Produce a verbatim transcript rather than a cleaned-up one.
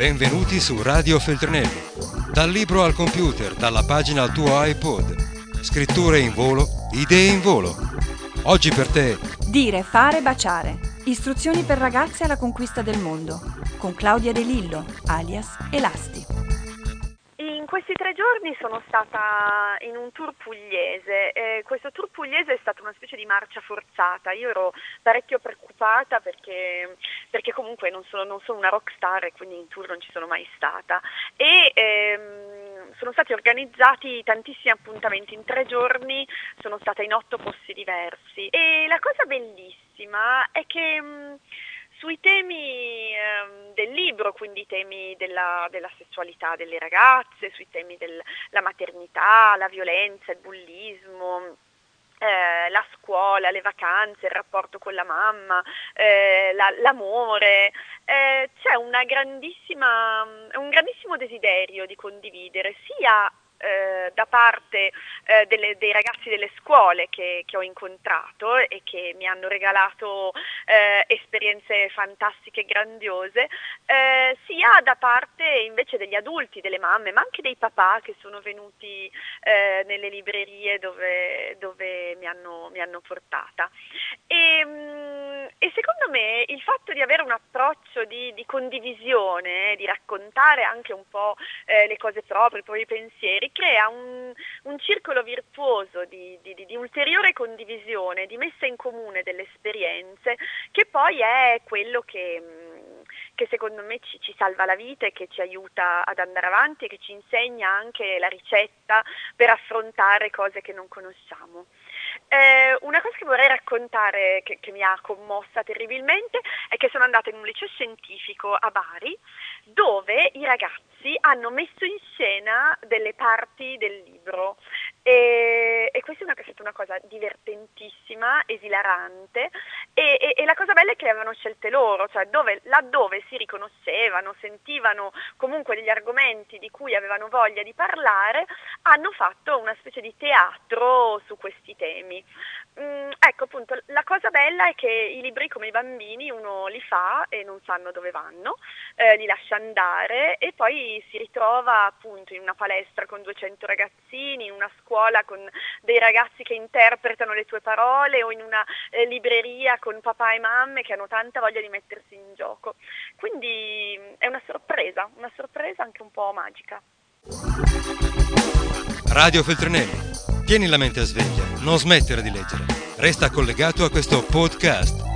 Benvenuti su Radio Feltrinelli. Dal libro al computer, dalla pagina al tuo iPod. Scritture in volo, idee in volo. Oggi per te. Dire, fare, baciare. Istruzioni per ragazze alla conquista del mondo. Con Claudia De Lillo, alias Elasti. In questi tre giorni sono stata in un tour pugliese. Eh, questo tour pugliese è stata una specie di marcia forzata. Io ero parecchio preoccupata perché, perché comunque non sono, non sono una rockstar e quindi in tour non ci sono mai stata. E ehm, sono stati organizzati tantissimi appuntamenti. In tre giorni sono stata in otto posti diversi. E la cosa bellissima è che mh, sui temi ehm, del libro, quindi i temi della, della sessualità delle ragazze, sui temi della maternità, la violenza, il bullismo, eh, la scuola, le vacanze, il rapporto con la mamma, eh, la, l'amore, eh, c'è una grandissima, un grandissimo desiderio di condividere sia Eh, da parte eh, delle, dei ragazzi delle scuole che, che ho incontrato e che mi hanno regalato eh, esperienze fantastiche e grandiose, eh, sia da parte invece degli adulti, delle mamme, ma anche dei papà che sono venuti eh, nelle librerie dove, dove mi hanno, mi hanno portata. E, mh, e secondo me il fatto di avere un approccio di, di condivisione, di raccontare anche un po' eh, le cose proprie, i propri pensieri, crea un, un circolo virtuoso di, di, di ulteriore condivisione, di messa in comune delle esperienze, che poi è quello che, che secondo me ci, ci salva la vita e che ci aiuta ad andare avanti e che ci insegna anche la ricetta per affrontare cose che non conosciamo. Eh, una cosa che vorrei raccontare, che, che mi ha commossa terribilmente, è che sono andata in un liceo scientifico a Bari, dove i ragazzi hanno messo in scena delle parti del libro e, e questa è, una, è stata una cosa divertentissima, esilarante e, e, e la cosa bella è che le avevano scelte loro, cioè dove, laddove si riconoscevano, sentivano comunque degli argomenti di cui avevano voglia di parlare, hanno fatto una specie di teatro su questi temi. Mm, ecco appunto, la cosa bella è che i libri come i bambini uno li fa e non sanno dove vanno, eh, li lascia andare e poi si ritrova appunto in una palestra con duecento ragazzini, in una scuola con dei ragazzi che interpretano le tue parole o in una eh, libreria con papà e mamme che hanno tanta voglia di mettersi in gioco. Quindi è una sorpresa, una sorpresa anche un po' magica. Radio Feltrinelli. Tieni la mente a sveglia, non smettere di leggere. Resta collegato a questo podcast.